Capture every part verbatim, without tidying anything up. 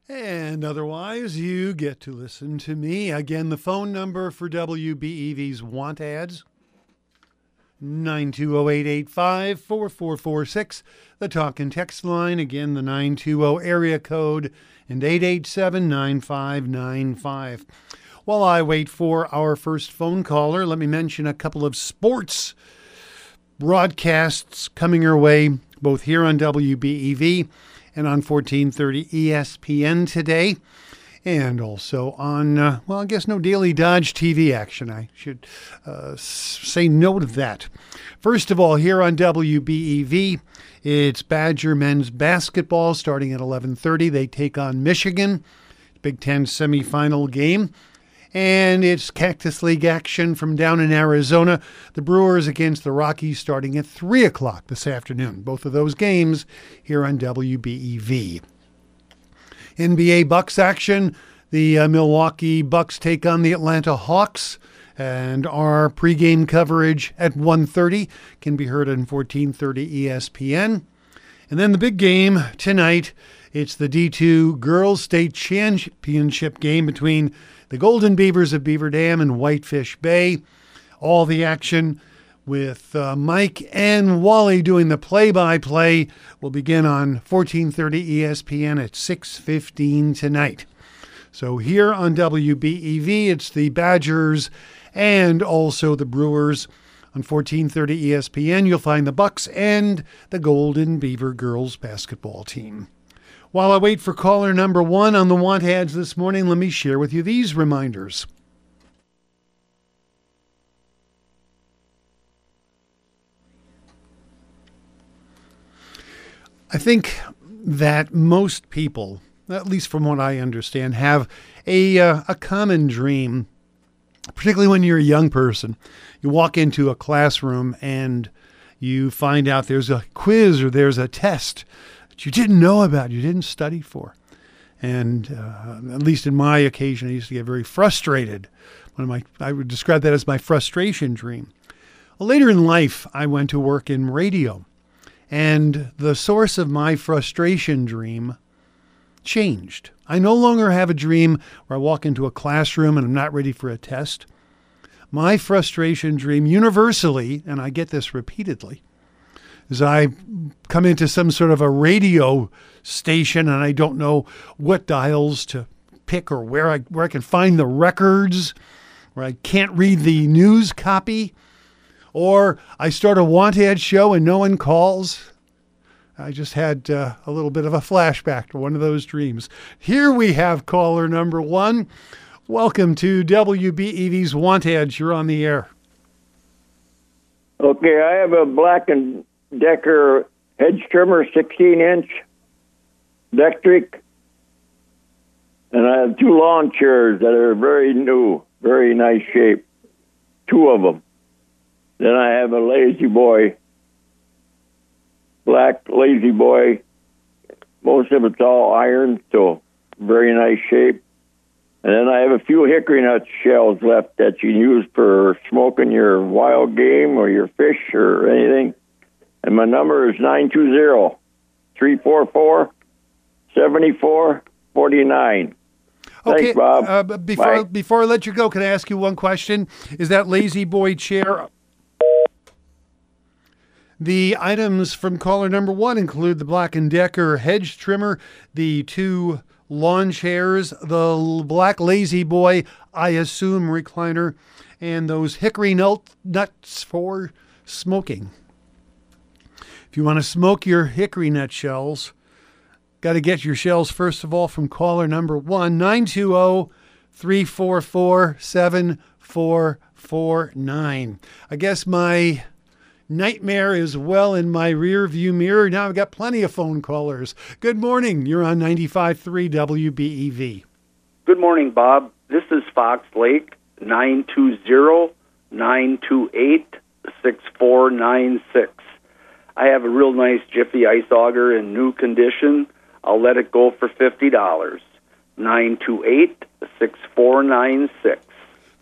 And otherwise, you get to listen to me. Again, the phone number for W B E V's Want Ads, nine two zero, eight eight five, four four four six. The talk and text line, again, the nine two zero area code, and eight eight seven, nine five nine five. While I wait for our first phone caller, let me mention a couple of sports broadcasts coming your way, both here on W B E V and on fourteen thirty E S P N today, and also on, uh, well, I guess no Daily Dodge T V action. I should uh, say no to that. First of all, here on W B E V, it's Badger men's basketball starting at eleven thirty. They take on Michigan, Big Ten semifinal game. And it's Cactus League action from down in Arizona. The Brewers against the Rockies starting at three o'clock this afternoon. Both of those games here on W B E V. N B A Bucks action. The uh, Milwaukee Bucks take on the Atlanta Hawks. And our pregame coverage at one thirty can be heard on fourteen thirty E S P N. And then the big game tonight, it's the D two Girls State Championship game between the Golden Beavers of Beaver Dam and Whitefish Bay. All the action with uh, Mike and Wally doing the play-by-play will begin on fourteen thirty E S P N at six fifteen tonight. So here on W B E V, it's the Badgers and also the Brewers. On fourteen thirty E S P N, you'll find the Bucks and the Golden Beaver girls basketball team. While I wait for caller number one on the Want Ads this morning, let me share with you these reminders. I think that most people, at least from what I understand, have a uh, a common dream, particularly when you're a young person. You walk into a classroom and you find out there's a quiz or there's a test that you didn't know about, you didn't study for. And uh, at least in my occasion, I used to get very frustrated. One of my, I would describe that as my frustration dream. Well, later in life, I went to work in radio. And the source of my frustration dream changed. I no longer have a dream where I walk into a classroom and I'm not ready for a test. My frustration dream universally, and I get this repeatedly, is I come into some sort of a radio station and I don't know what dials to pick or where I where I can find the records, where I can't read the news copy, or I start a Want Ad show and no one calls. I just had uh, a little bit of a flashback to one of those dreams. Here we have caller number one. Welcome to W B E V's Want Ads. You're on the air. Okay, I have a Black and Decker hedge trimmer, sixteen inch, electric, and I have two lawn chairs that are very new, very nice shape, two of them. Then I have a Lazy Boy, black Lazy Boy. Most of it's all iron, so very nice shape. And then I have a few hickory nut shells left that you use for smoking your wild game or your fish or anything. And my number is nine two zero, three four four, seven four four nine. Okay, Thanks, Bob. Uh, before, Bye. before I let you go, can I ask you one question? Is that Lazy Boy chair... The items from caller number one include the Black and Decker hedge trimmer, the two lawn chairs, the black Lazy Boy, I assume, recliner, and those hickory nut nuts for smoking. If you want to smoke your hickory nut shells, got to get your shells, first of all, from caller number one, nine two zero, three four four, seven four four nine. I guess my nightmare is well in my rear view mirror. Now I've got plenty of phone callers. Good morning. You're on ninety-five point three W B E V. Good morning, Bob. This is Fox Lake, nine two zero, nine two eight, six four nine six. I have a real nice Jiffy ice auger in new condition. I'll let it go for fifty dollars. nine two eight, six four nine six.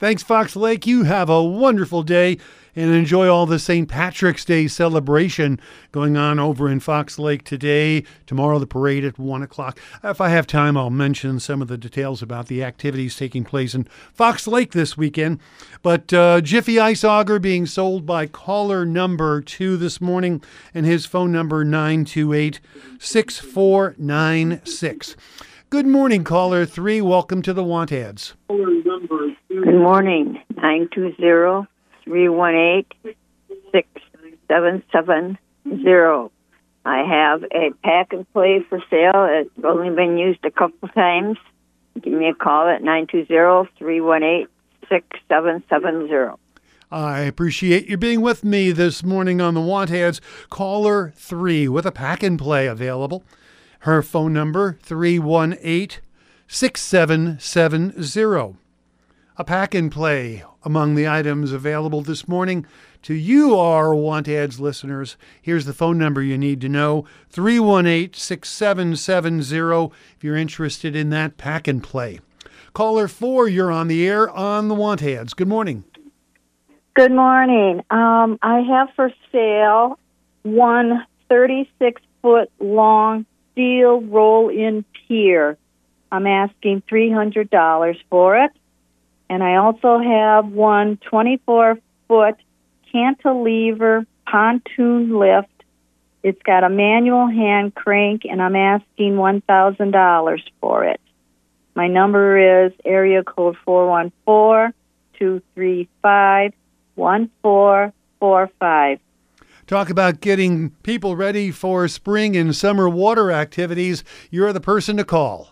Thanks, Fox Lake. You have a wonderful day and enjoy all the Saint Patrick's Day celebration going on over in Fox Lake today. Tomorrow, the parade at one o'clock. If I have time, I'll mention some of the details about the activities taking place in Fox Lake this weekend. But uh, Jiffy Ice Auger being sold by caller number two this morning, and his phone number nine two eight, six four nine six. Good morning, caller three. Welcome to the Want Ads. Good morning, nine two zero, three one eight, six seven seven zero. I have a pack and play for sale. It's only been used a couple times. Give me a call at nine two zero, three one eight, six seven seven zero. I appreciate you being with me this morning on the Want Ads. Caller three with a pack and play available. Her phone number, three one eight, six seven seven zero. A pack and play among the items available this morning to you, our Want Ads listeners. Here's the phone number you need to know, three one eight, six seven seven zero, if you're interested in that pack and play. Caller four, you're on the air on the Want Ads. Good morning. Good morning. Um, I have for sale one thirty-six foot long steel roll-in pier. I'm asking three hundred dollars for it. And I also have one twenty-four foot cantilever pontoon lift. It's got a manual hand crank, and I'm asking one thousand dollars for it. My number is area code four one four, two three five, one four four five. Talk about getting people ready for spring and summer water activities. You're the person to call.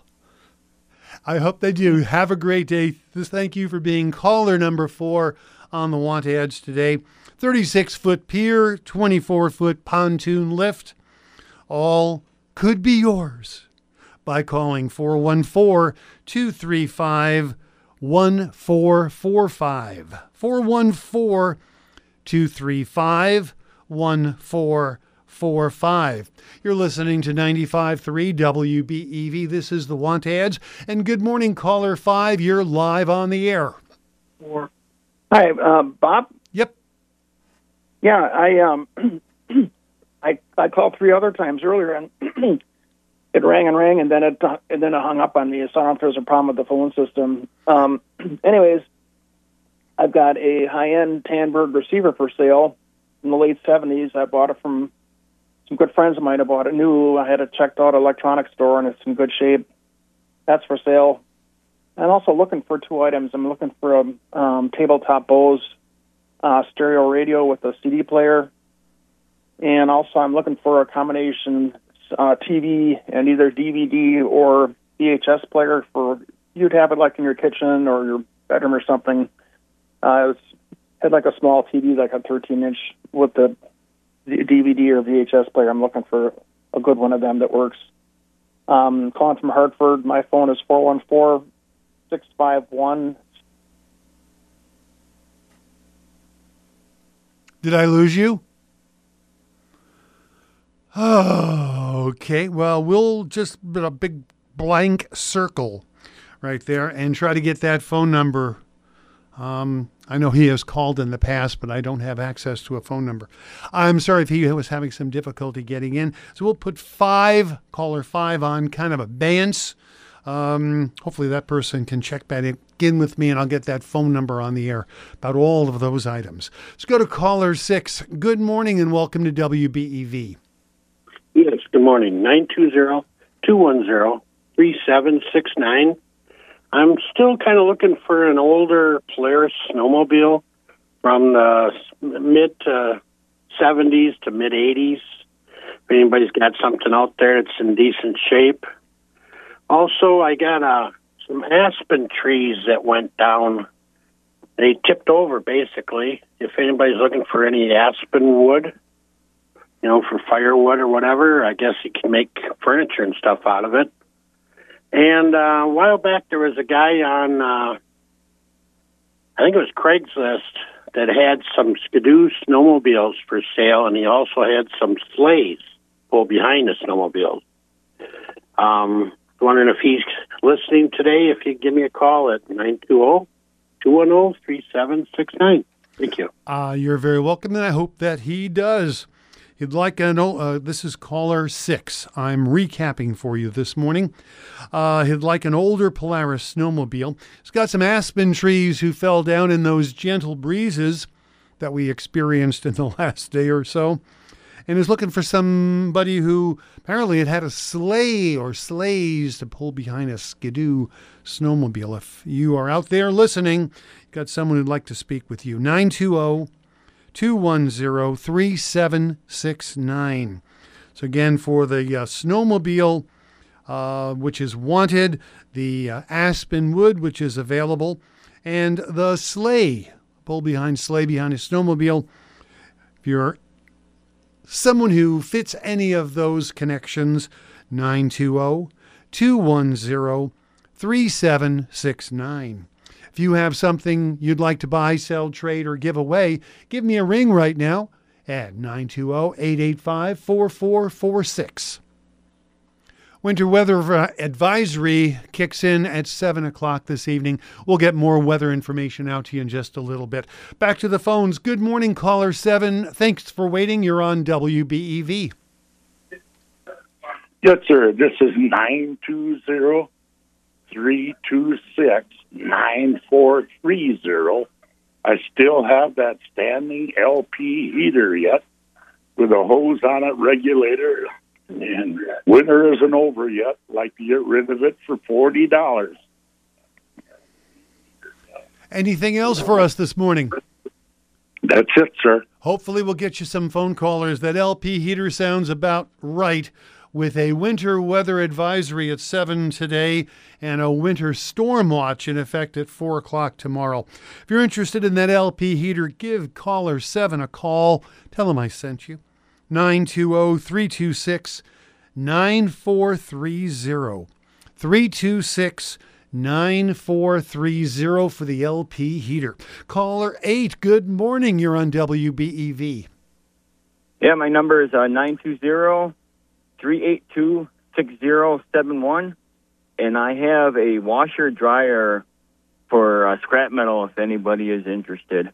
I hope they do. Have a great day. Thank you for being caller number four on the Want Ads today. thirty-six foot pier, twenty-four foot pontoon lift. All could be yours by calling four one four, two three five, one four four five. four one four, two three five, one four four five. You're listening to ninety-five point three W B E V. This is the Want Ads. And good morning, caller five. You're live on the air. Four. Hi, uh, Bob? Yep. Yeah, I um, I I called three other times earlier, and it rang and rang, and then it and then it hung up on me. So I don't know if there's a problem with the phone system. Um, anyways, I've got a high-end Tandberg receiver for sale in the late seventies. I bought it from some good friends of mine. I bought it new. I had it checked out at an electronics store, and it's in good shape. That's for sale. I'm also looking for two items. I'm looking for a um, tabletop Bose uh, stereo radio with a C D player, and also I'm looking for a combination uh, T V and either D V D or V H S player for you'd have it like in your kitchen or your bedroom or something. Uh, it was, had like a small T V, like a thirteen inch with the D V D or V H S player. I'm looking for a good one of them that works. Um, calling from Hartford. My phone is four one four, six five one. Did I lose you? Oh, okay. Well, we'll just put a big blank circle right there and try to get that phone number. Um, I know he has called in the past, but I don't have access to a phone number. I'm sorry if he was having some difficulty getting in. So we'll put five, caller five on kind of abeyance. Um, hopefully that person can check back in with me, and I'll get that phone number on the air about all of those items. Let's go to caller six. Good morning and welcome to W B E V. Yes, good morning. nine two zero, two one zero, three seven six nine. I'm still kind of looking for an older Polaris snowmobile from the mid to seventies to mid eighties. If anybody's got something out there that's in decent shape. Also, I got uh, some aspen trees that went down. They tipped over, basically. If anybody's looking for any aspen wood, you know, for firewood or whatever, I guess you can make furniture and stuff out of it. And uh, a while back, there was a guy on, uh, I think it was Craigslist, that had some Skidoo snowmobiles for sale, and he also had some sleighs pulled behind the snowmobiles. Um, wondering if he's listening today, if he'd give me a call at nine two zero, two one zero, three seven six nine. Thank you. Uh, you're very welcome, and I hope that he does. He'd like an o- uh, this is caller six. I'm recapping for you this morning. Uh, he'd like an older Polaris snowmobile. He's got some aspen trees who fell down in those gentle breezes that we experienced in the last day or so, and is looking for somebody who apparently had had a sleigh or sleighs to pull behind a Skidoo snowmobile. If you are out there listening, you've got someone who'd like to speak with you. nine two zero, two one zero, three seven six nine. So again, for the uh, snowmobile, uh, which is wanted, the uh, aspen wood, which is available, and the sleigh, pull behind sleigh behind a snowmobile. If you're someone who fits any of those connections, nine two zero, two one zero, three seven six nine. If you have something you'd like to buy, sell, trade, or give away, give me a ring right now at nine two zero, eight eight five, four four four six. Winter weather advisory kicks in at seven o'clock this evening. We'll get more weather information out to you in just a little bit. Back to the phones. Good morning, caller seven. Thanks for waiting. You're on W B E V. Yes, sir. This is nine two zero, three two six, nine four three zero. I still have that standing L P heater yet with a hose on it, regulator. And winter isn't over yet. Like to get rid of it for forty dollars. Anything else for us this morning? That's it, sir. Hopefully we'll get you some phone callers. That L P heater sounds about right, with a winter weather advisory at seven today and a winter storm watch in effect at four o'clock tomorrow. If you're interested in that L P heater, give caller seven a call. Tell them I sent you. nine two zero, three two six, nine four three zero. three two six, nine four three zero for the L P heater. Caller eight, good morning. You're on W B E V. Yeah, my number is uh, nine two zero, three eight two, six zero seven one, and I have a washer dryer for uh, scrap metal if anybody is interested.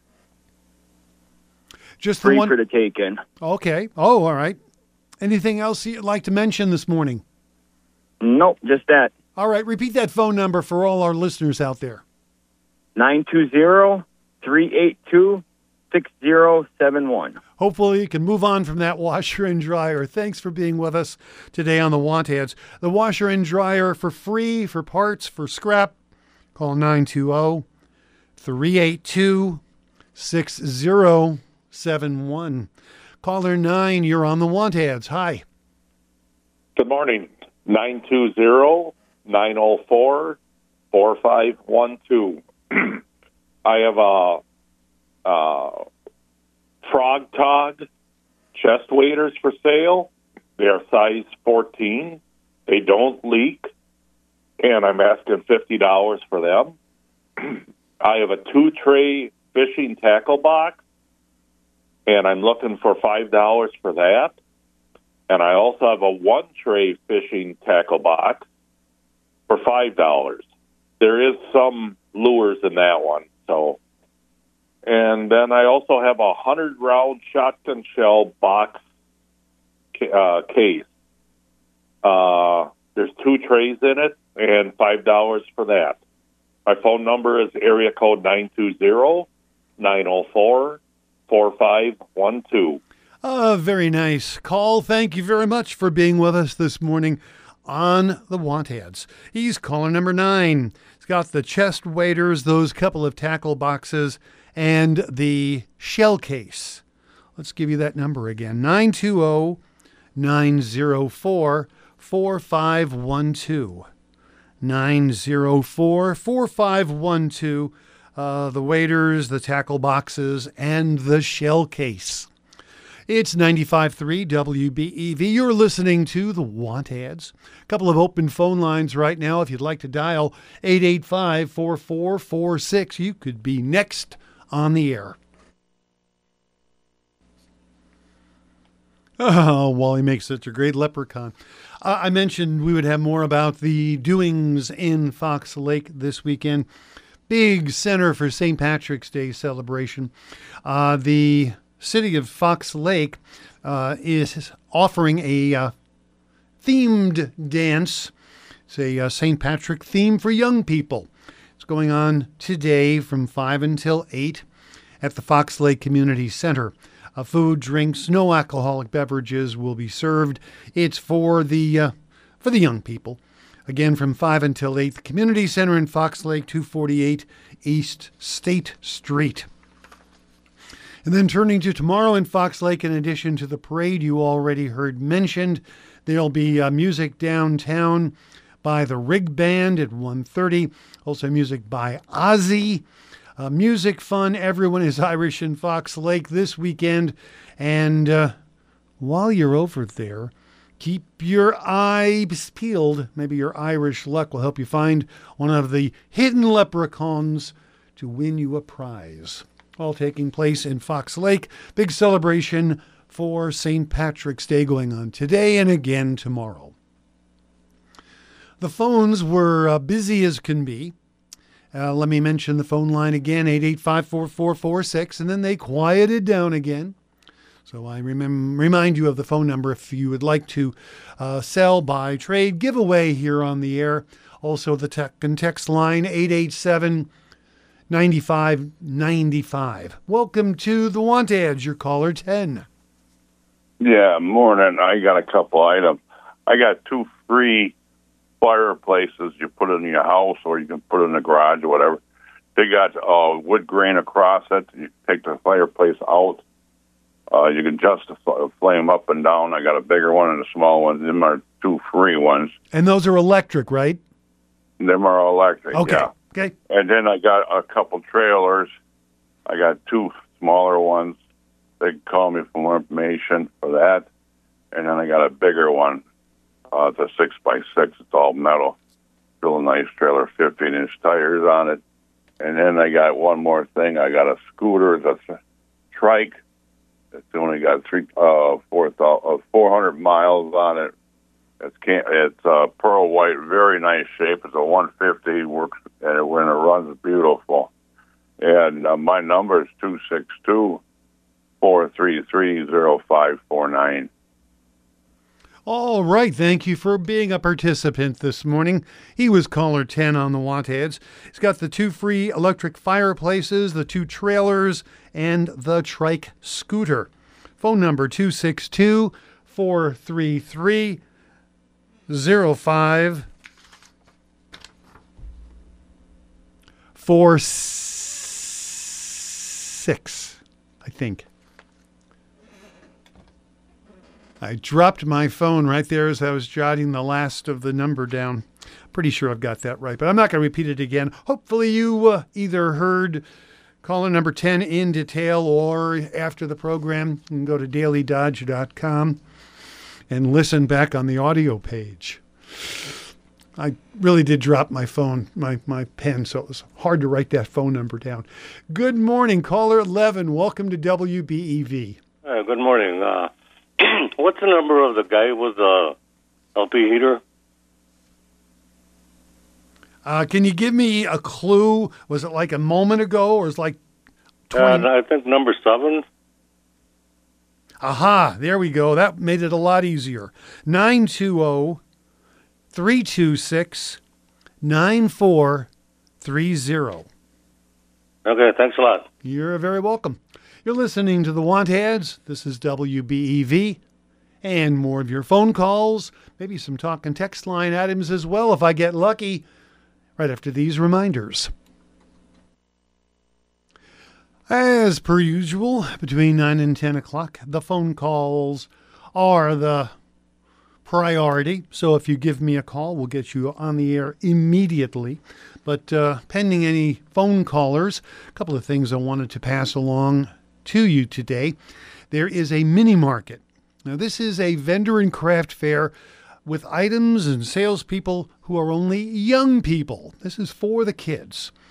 Just the Free one for the take-in. Okay. Oh, all right. Anything else you'd like to mention this morning? Nope, just that. All right. Repeat that phone number for all our listeners out there. nine two zero, three eight two, six zero seven one. Hopefully you can move on from that washer and dryer. Thanks for being with us today on the Want Ads. The washer and dryer for free, for parts, for scrap. Call nine two zero, three eight two, six zero seven one. Caller nine, you're on the Want Ads. Hi. Good morning. nine two zero, nine zero four, four five one two. I have a, a Frog Tog chest waders for sale. They are size fourteen. They don't leak, and I'm asking fifty dollars for them. I have a two-tray fishing tackle box, and I'm looking for five dollars for that. And I also have a one-tray fishing tackle box for five dollars. There is some lures in that one. So, and then I also have a hundred-round shotgun shell box uh, case. Uh, there's two trays in it, and five dollars for that. My phone number is area code nine two zero, nine zero four, four five one two. Uh, very nice call. Thank you very much for being with us this morning on the Want Ads. He's caller number nine. He's got the chest waders, those couple of tackle boxes, and the shell case. Let's give you that number again. nine two zero, nine zero four, four five one two. nine zero four, four five one two. Uh, the waders, the tackle boxes, and the shell case. It's ninety-five point three W B E V. You're listening to the Want Ads. A couple of open phone lines right now. If you'd like to dial eight eight five, four four four six, you could be next on the air. Oh, Wally makes such a great leprechaun. Uh, I mentioned we would have more about the doings in Fox Lake this weekend. big center for Saint Patrick's Day celebration. Uh, the city of Fox Lake uh, is offering a uh, themed dance. It's a uh, Saint Patrick theme for young people. It's going on today from five until eight at the Fox Lake Community Center. Uh, food, drinks, no alcoholic beverages will be served. It's for the uh, for the young people. Again, from five until eight, the Community Center in Fox Lake, two forty-eight East State Street. And then turning to tomorrow in Fox Lake, in addition to the parade you already heard mentioned, there'll be uh, music downtown by the Rig Band at one thirty. Also music by Ozzy. Uh, music fun. Everyone is Irish in Fox Lake this weekend. And uh, while you're over there, keep your eyes peeled. Maybe your Irish luck will help you find one of the hidden leprechauns to win you a prize. All taking place in Fox Lake. Big celebration for Saint Patrick's Day going on today and again tomorrow. The phones were uh, busy as can be. Uh, let me mention the phone line again, eight eight five, four four four six, and then they quieted down again. So I remem- remind you of the phone number if you would like to uh, sell, buy, trade, give away here on the air. Also the tech and text line, eight eight seven, nine five nine five. Welcome to the Want Ads, your caller ten. Yeah, morning. I got a couple items. I got two free fireplaces you put in your house, or you can put it in the garage or whatever. They got uh, wood grain across it. You take the fireplace out. Uh, you can adjust the flame up and down. I got a bigger one and a small one. Them are two free ones. And those are electric, right? Them are electric, okay. yeah. Okay. And then I got a couple trailers. I got two smaller ones. They can call me for more information for that. And then I got a bigger one. Uh, it's a six by six. It's all metal. Real nice trailer, fifteen inch tires on it. And then I got one more thing. I got a scooter that's a trike. It's only got three, uh, four, uh, four hundred miles on it. It's can it's uh, pearl white, very nice shape. It's a one fifty. Works and when it runs, beautiful. And uh, my number is two six two, four three three, zero five four nine. All right, thank you for being a participant this morning. He was caller ten on the Want Ads. He's got the two free electric fireplaces, the two trailers, and the trike scooter. Phone number two six two, four three three, zero five four six, I think. I dropped my phone right there as I was jotting the last of the number down. Pretty sure I've got that right, but I'm not going to repeat it again. Hopefully you uh, either heard caller number ten in detail or after the program. You can go to daily dodge dot com and listen back on the audio page. I really did drop my phone, my, my pen, so it was hard to write that phone number down. Good morning, caller eleven. Welcome to W B E V. Uh, good morning. Uh, what's the number of the guy with the L P heater? Uh, can you give me a clue? Was it like a moment ago, or is it like twenty? Uh, I think number seven. Aha, there we go. That made it a lot easier. nine two zero, three two six, nine four three zero. Okay, thanks a lot. You're very welcome. You're listening to the Want Ads. This is W B E V. And more of your phone calls, maybe some talk and text line items as well if I get lucky, right after these reminders. As per usual, between nine and ten o'clock, the phone calls are the priority. So if you give me a call, we'll get you on the air immediately. But uh, pending any phone callers, a couple of things I wanted to pass along to you today. There is a mini market. Now, this is a vendor and craft fair with items and salespeople who are only young people. This is for the kids.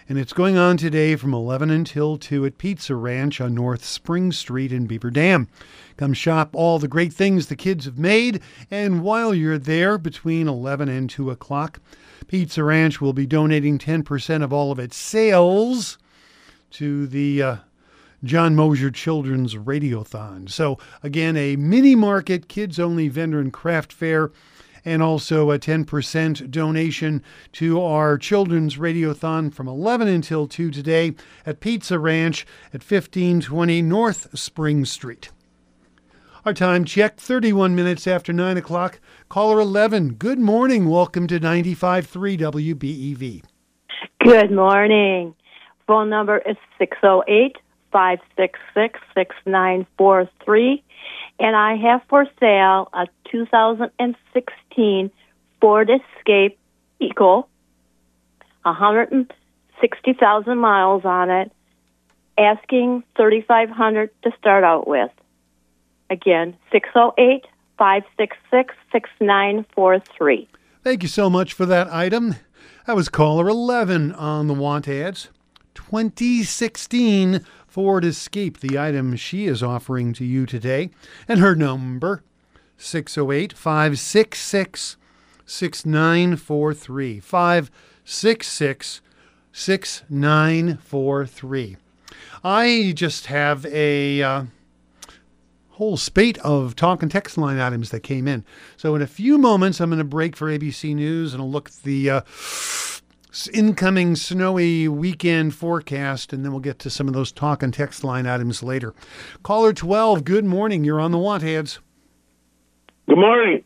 And it's going on today from eleven until two at Pizza Ranch on North Spring Street in Beaver Dam. Come shop all the great things the kids have made. And while you're there between eleven and two o'clock, Pizza Ranch will be donating ten percent of all of its sales to the uh, John Mosier Children's Radiothon. So again, a mini market, kids only vendor and craft fair, and also a ten percent donation to our Children's Radiothon from eleven until two today at Pizza Ranch at fifteen twenty North Spring Street. Our time check, thirty-one minutes after nine o'clock. Caller eleven, good morning. Welcome to ninety-five point three W B E V. Good morning. Phone number is six oh eight, five six six, six nine four three. And I have for sale a two thousand sixteen Ford Escape Eco, one hundred sixty thousand miles on it, asking thirty-five hundred dollars to start out with. Again, six oh eight, five six six, six nine four three. Thank you so much for that item. That was caller eleven on the want ads. twenty sixteen Ford Escape, the item she is offering to you today. And her number, six oh eight, five six six, six nine four three. five six six, six nine four three. I just have a uh, whole spate of talk and text line items that came in. So in a few moments, I'm going to break for A B C News and I'll look at the uh, incoming snowy weekend forecast, and then we'll get to some of those talk and text line items later. Caller twelve, good morning. You're on the want ads. Good morning.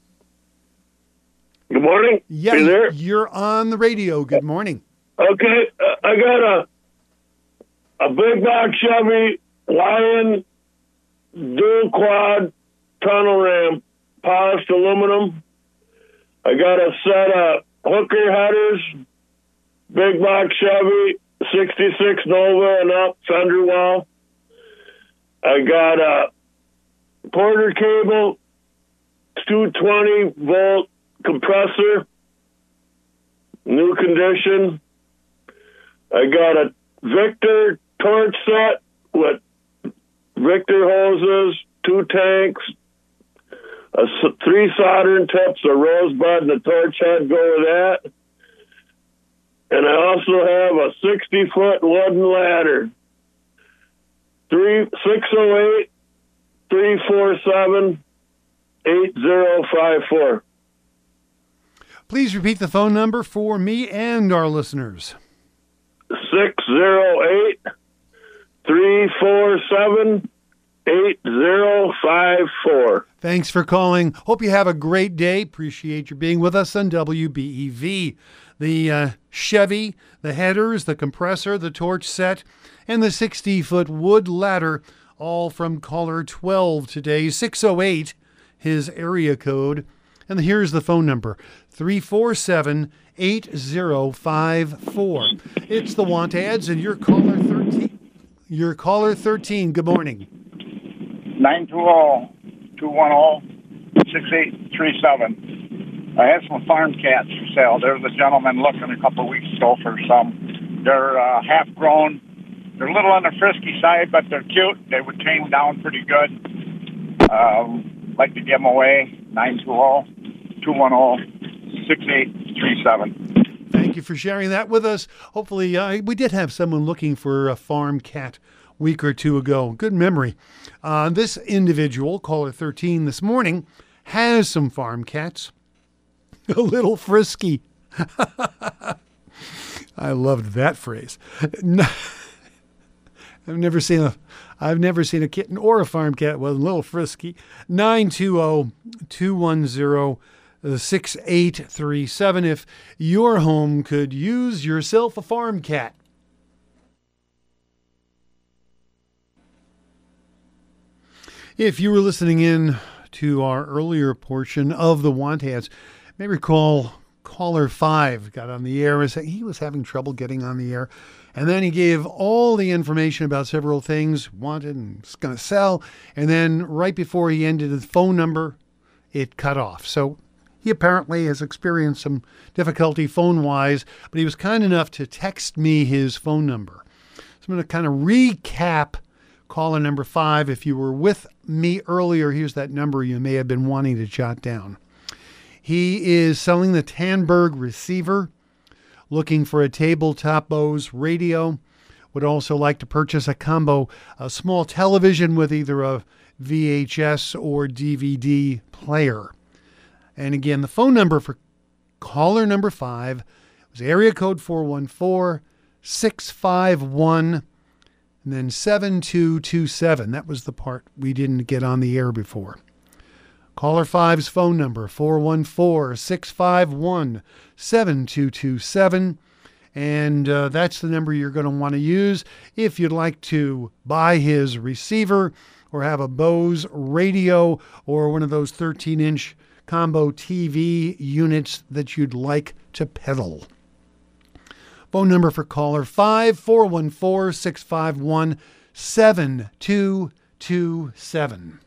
Good morning. Yeah, Are you there? You're on the radio. Good morning. Okay, uh, I got a a big box Chevy Lion dual quad tunnel ramp, polished aluminum. I got a set of hooker headers, big box Chevy, sixty-six Nova and up, fender well. I got a Porter cable, two twenty volt compressor, new condition. I got a Victor torch set with Victor hoses, two tanks, a, three soldering tips, a rosebud, and a torch head go with that. And I also have a sixty-foot wooden ladder. Three six oh eight, three four seven, eight zero five four. Please repeat the phone number for me and our listeners. six oh eight, three four seven, eight zero five four. Thanks for calling. Hope you have a great day. Appreciate you being with us on W B E V. The uh, Chevy, the headers, the compressor, the torch set, and the sixty-foot wood ladder, all from caller twelve today. six oh eight, his area code. And here's the phone number, three four seven, eight zero five four. It's the want ads, and your caller thirteen. Your caller thirteen. Good morning. nine two zero, two one zero, six eight three seven. I had some farm cats for sale. There was a gentleman looking a couple of weeks ago for some. They're uh, half grown. They're a little on the frisky side, but they're cute. They would tame down pretty good. Um, like to give them away. nine two zero, two one zero, six eight three seven. Thank you for sharing that with us. Hopefully, uh, we did have someone looking for a farm cat a week or two ago. Good memory. Uh, this individual, caller thirteen this morning, has some farm cats. A little frisky. I loved that phrase. No, I've never seen a I've never seen a kitten or a farm cat with a little frisky. nine two zero, two one zero, six eight three seven. If your home could use yourself a farm cat. If you were listening in to our earlier portion of the Want Ads, you may recall caller five got on the air and said he was having trouble getting on the air. And then he gave all the information about several things wanted and was going to sell. And then right before he ended his phone number, it cut off. So he apparently has experienced some difficulty phone-wise, but he was kind enough to text me his phone number. So I'm going to kind of recap caller number five. If you were with me earlier, here's that number you may have been wanting to jot down. He is selling the Tandberg receiver, looking for a tabletop Bose radio, would also like to purchase a combo, a small television with either a V H S or D V D player. And again, the phone number for caller number five was area code four one four, six five one, and then seven two two seven. That was the part we didn't get on the air before. Caller five's phone number, four one four, six five one, seven two two seven. And uh, that's the number you're going to want to use if you'd like to buy his receiver or have a Bose radio or one of those thirteen-inch combo T V units that you'd like to pedal. Phone number for caller five, four one four, six five one, seven two two seven.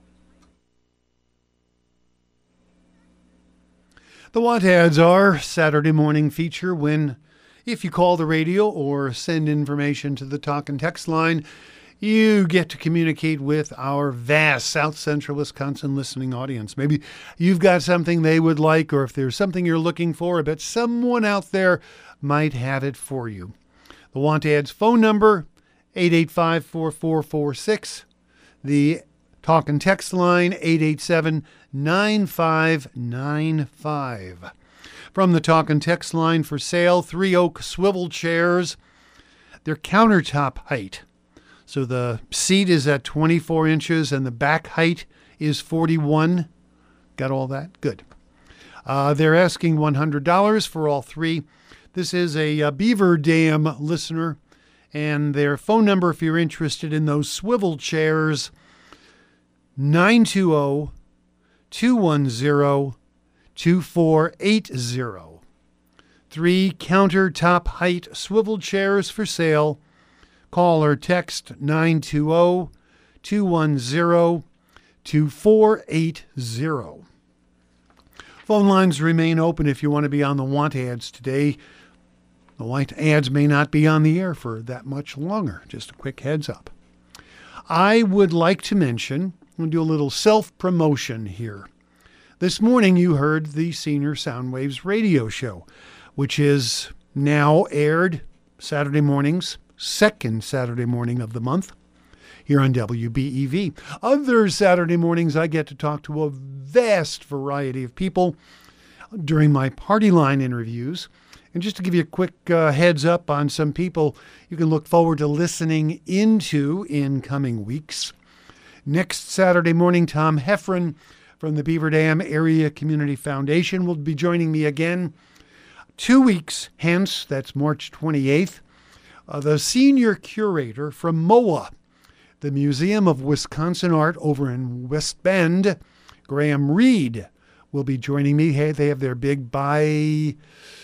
The Want Ads are Saturday morning feature when, if you call the radio or send information to the talk and text line, you get to communicate with our vast South Central Wisconsin listening audience. Maybe you've got something they would like, or if there's something you're looking for, I bet someone out there might have it for you. The Want Ads phone number, eight eight five, four four four six. The talk and text line, eight eight seven, nine five nine five. From the talk and text line for sale, three oak swivel chairs. Their countertop height. So the seat is at twenty-four inches and the back height is forty-one. Got all that? Good. Uh, they're asking one hundred dollars for all three. This is a, a Beaver Dam listener, and their phone number, if you're interested in those swivel chairs, nine two zero, two one zero, two four eight zero. Three countertop height swivel chairs for sale. Call or text nine two zero, two one zero, two four eight zero. Phone lines remain open if you want to be on the Want Ads today. The Want Ads may not be on the air for that much longer. Just a quick heads up. I would like to mention, we'll do a little self-promotion here. This morning you heard the Senior Soundwaves radio show, which is now aired Saturday mornings, second Saturday morning of the month, here on W B E V. Other Saturday mornings, I get to talk to a vast variety of people during my Party Line interviews. And just to give you a quick uh, heads up on some people you can look forward to listening into in coming weeks. Next Saturday morning, Tom Heffron from the Beaver Dam Area Community Foundation will be joining me again. Two weeks hence, that's March twenty-eighth, uh, the senior curator from M O A, the Museum of Wisconsin Art over in West Bend, Graham Reed, will be joining me. Hey, they have their big biennial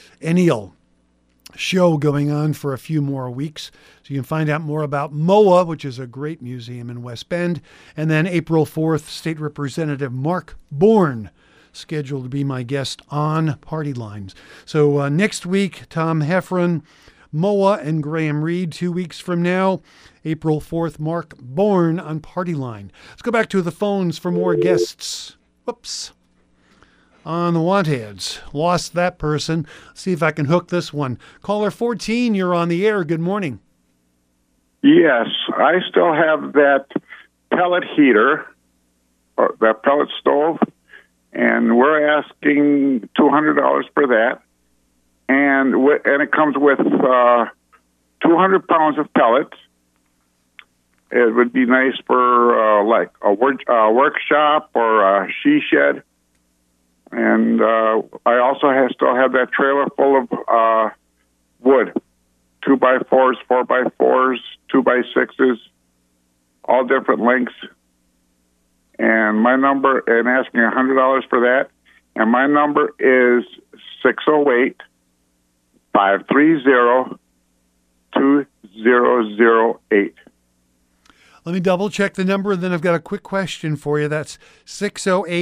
show going on for a few more weeks. So you can find out more about M O A, which is a great museum in West Bend. And then April fourth, State Representative Mark Bourne, scheduled to be my guest on Party Lines. So uh, next week, Tom Heffron, M O A, and Graham Reed. Two weeks from now, April fourth, Mark Bourne on Party Line. Let's go back to the phones for more guests. Whoops. On the Want Ads. Lost that person. Let's see if I can hook this one. Caller fourteen, you're on the air. Good morning. Yes, I still have that pellet heater, or that pellet stove, and we're asking two hundred dollars for that. And w- and it comes with uh, two hundred pounds of pellets. It would be nice for uh, like a work, uh, workshop or a she shed. And uh, I also have, still have that trailer full of uh, wood, two by fours, four by fours, two by sixes, all different lengths. And my number, and asking one hundred dollars for that. And my number is six oh eight, five three zero, two zero zero eight. Let me double check the number, and then I've got a quick question for you. That's six oh eight,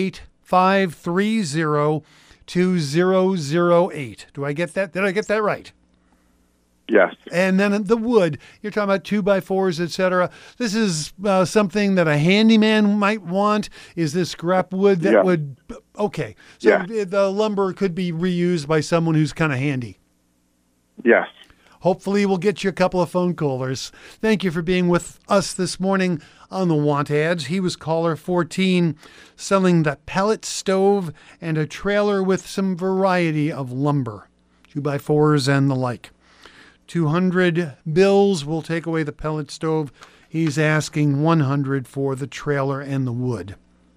five three zero, two zero zero eight. Do I get that? Did I get that right? Yes. And then the wood, you're talking about two by fours, et cetera. This is uh, something that a handyman might want. Is this scrap wood that Yeah. would, okay. So Yeah. the lumber could be reused by someone who's kind of handy. Yes. Hopefully we'll get you a couple of phone callers. Thank you for being with us this morning on the Want Ads. He was caller fourteen, selling the pellet stove and a trailer with some variety of lumber, two by fours and the like. two hundred bills will take away the pellet stove. He's asking one hundred for the trailer and the wood.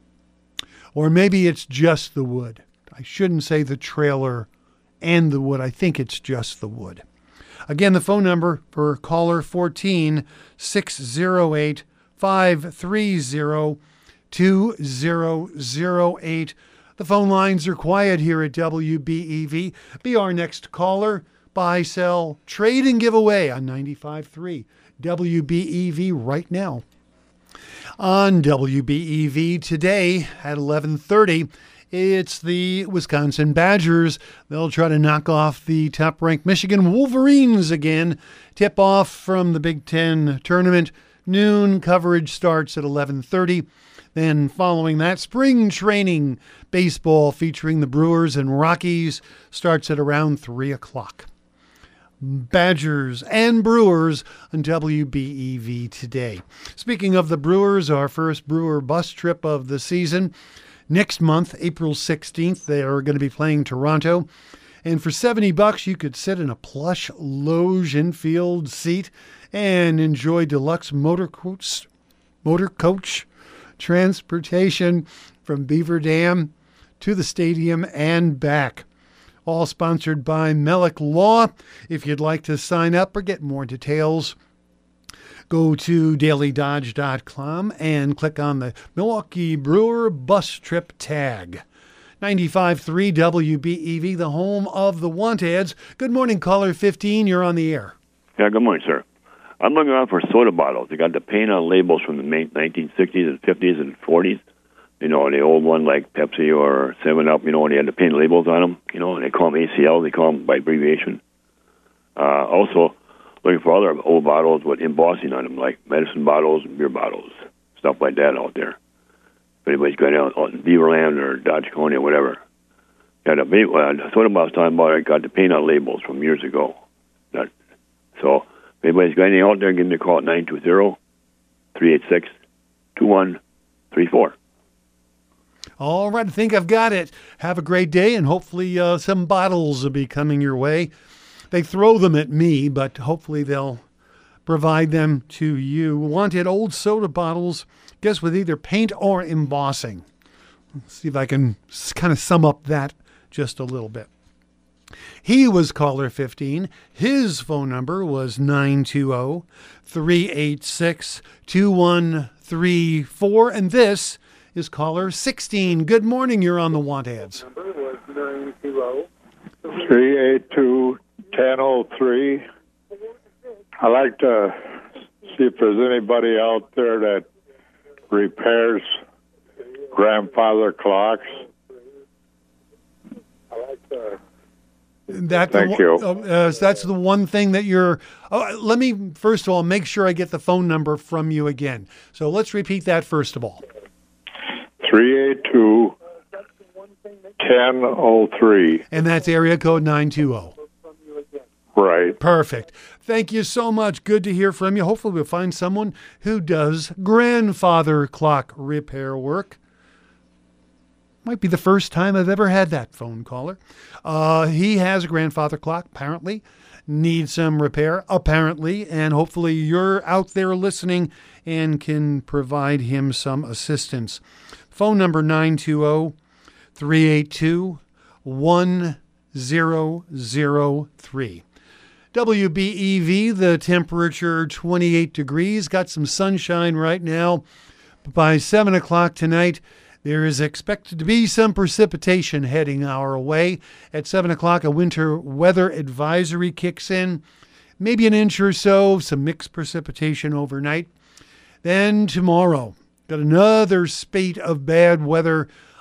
Or maybe it's just the wood. I shouldn't say the trailer and the wood. I think it's just the wood. Again, the phone number for caller fourteen, six oh eight, five three zero, two zero zero eight. The phone lines are quiet here at W B E V. Be our next caller. Buy, sell, trade, and give away on ninety-five point three W B E V right now. On W B E V today at eleven thirty, it's the Wisconsin Badgers. They'll try to knock off the top-ranked Michigan Wolverines again. Tip-off from the Big Ten tournament. Noon coverage starts at eleven thirty. Then following that, spring training baseball featuring the Brewers and Rockies starts at around three o'clock. Badgers and Brewers on W B E V today. Speaking of the Brewers, our first Brewer bus trip of the season. Next month, April sixteenth, they are going to be playing Toronto. And for seventy bucks, you could sit in a plush loge infield seat and enjoy deluxe motor coach, motor coach transportation from Beaver Dam to the stadium and back. All sponsored by Mellick Law. If you'd like to sign up or get more details, go to daily dodge dot com and click on the Milwaukee Brewer Bus Trip tag. ninety-five point three W B E V, the home of the Want Ads. Good morning, caller fifteen. You're on the air. Yeah, good morning, sir. I'm looking around for soda bottles. They got the paint on labels from the nineteen sixties and fifties and forties. You know, the old one like Pepsi or seven up, you know, and they had the paint labels on them, you know, and they call them A C L. They call them by abbreviation. Uh, also, looking for other old bottles with embossing on them, like medicine bottles and beer bottles, stuff like that out there. If anybody's going out in Beaverland or Dodge County or whatever. Yeah, the, uh, the soda bottle I was talking about, I got the paint on labels from years ago. That, so, if anybody's got anything out there, give me a call at nine two zero, three eight six, two one three four. All right, I think I've got it. Have a great day, and hopefully uh, some bottles will be coming your way. They throw them at me, but hopefully they'll provide them to you. Wanted old soda bottles, guess with either paint or embossing. Let's see if I can kind of sum up that just a little bit. He was caller fifteen. His phone number was nine two zero, three eight six, two one three four, and this is caller sixteen. Good morning. You're on the Want Ads. Number was nine two zero, three eight two, one oh three. I'd like to see if there's anybody out there that repairs grandfather clocks. I like to That Thank the, you. Uh, that's the one thing that you're. Oh, let me first of all make sure I get the phone number from you again. So let's repeat that first of all. three eight two, one oh three. And that's area code nine two zero. Right. Perfect. Thank you so much. Good to hear from you. Hopefully we'll find someone who does grandfather clock repair work. Might be the first time I've ever had that phone caller. Uh, he has a grandfather clock, apparently. Needs some repair, apparently. And hopefully you're out there listening and can provide him some assistance. Phone number nine two zero, three eight two, one zero zero three. W B E V, the temperature twenty-eight degrees. Got some sunshine right now. By seven o'clock tonight, there is expected to be some precipitation heading our way. At seven o'clock, a winter weather advisory kicks in. Maybe an inch or so, some mixed precipitation overnight. Then tomorrow, got another spate of bad weather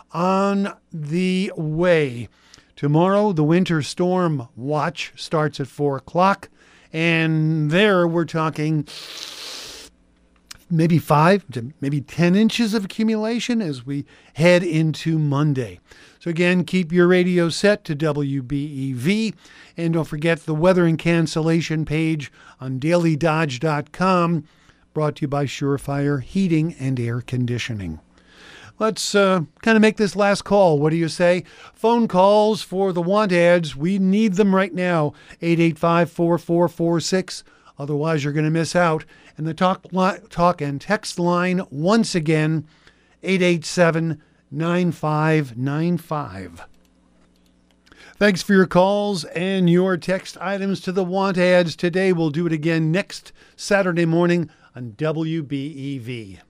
on the way. Tomorrow, the winter storm watch starts at four o'clock. And there we're talking maybe five to maybe ten inches of accumulation as we head into Monday. So again, keep your radio set to W B E V. And don't forget the weather and cancellation page on daily dodge dot com, brought to you by Surefire Heating and Air Conditioning. Let's uh, kind of make this last call. What do you say? Phone calls for the want ads. We need them right now. eight eight five, four four four six. Otherwise, you're going to miss out. And the talk, li- talk and text line, once again, eight eight seven, nine five nine five. Thanks for your calls and your text items to the want ads today. We'll do it again next Saturday morning on W B E V.